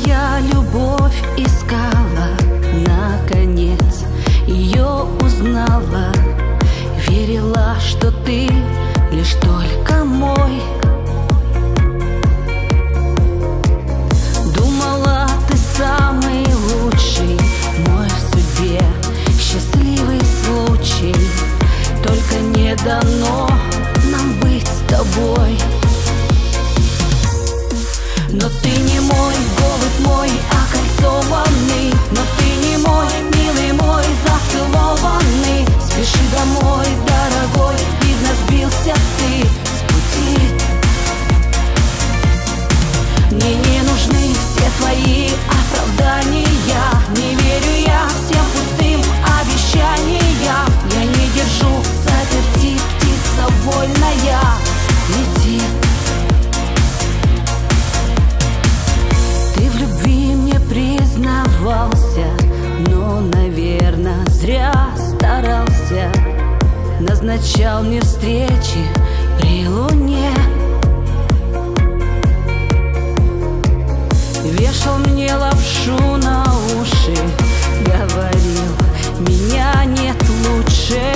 Твоя любовь искала, наконец ее узнала. Верила, что ты лишь только мой. Думала, ты самый лучший, мой в судьбе счастливый случай. Только не дано нам быть с тобой. Но ты не мой, голубь мой, окольцованный. Но ты не мой, милый мой, зацелованный. Спеши домой, дорогой, видно, сбился ты с пути. Мне не нужны все твои оправдания. Не верю я всем пустым обещаниям. Я не держу заперти, птица вольная, лети. Ты в любви мне признавался, но, наверное, зря старался. Назначал мне встречи при луне, вешал мне лапшу на уши, говорил, меня нет лучше.